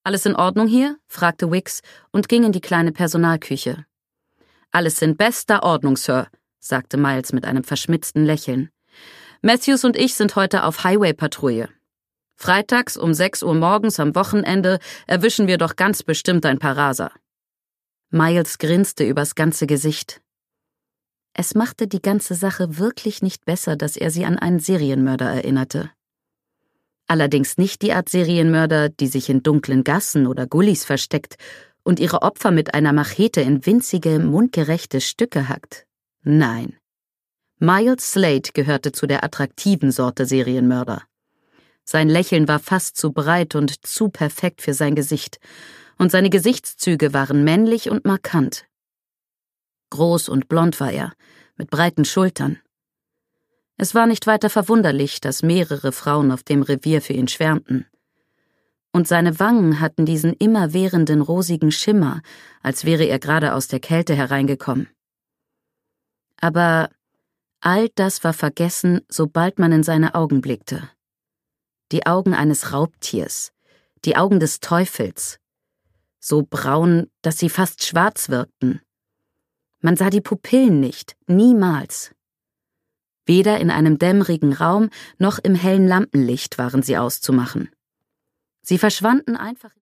»Alles in Ordnung hier?« fragte Wicks und ging in die kleine Personalküche. »Alles in bester Ordnung, Sir«, sagte Miles mit einem verschmitzten Lächeln. »Matthews und ich sind heute auf Highway-Patrouille. Freitags um 6 Uhr morgens am Wochenende erwischen wir doch ganz bestimmt ein paar Raser.« Miles grinste übers ganze Gesicht. Es machte die ganze Sache wirklich nicht besser, dass er sie an einen Serienmörder erinnerte. Allerdings nicht die Art Serienmörder, die sich in dunklen Gassen oder Gullis versteckt und ihre Opfer mit einer Machete in winzige, mundgerechte Stücke hackt. Nein. Miles Slade gehörte zu der attraktiven Sorte Serienmörder. Sein Lächeln war fast zu breit und zu perfekt für sein Gesicht, und seine Gesichtszüge waren männlich und markant. Groß und blond war er, mit breiten Schultern. Es war nicht weiter verwunderlich, dass mehrere Frauen auf dem Revier für ihn schwärmten. Und seine Wangen hatten diesen immerwährenden rosigen Schimmer, als wäre er gerade aus der Kälte hereingekommen. Aber all das war vergessen, sobald man in seine Augen blickte. Die Augen eines Raubtiers, die Augen des Teufels, so braun, dass sie fast schwarz wirkten. Man sah die Pupillen nicht, niemals. Weder in einem dämmerigen Raum noch im hellen Lampenlicht waren sie auszumachen. Sie verschwanden einfach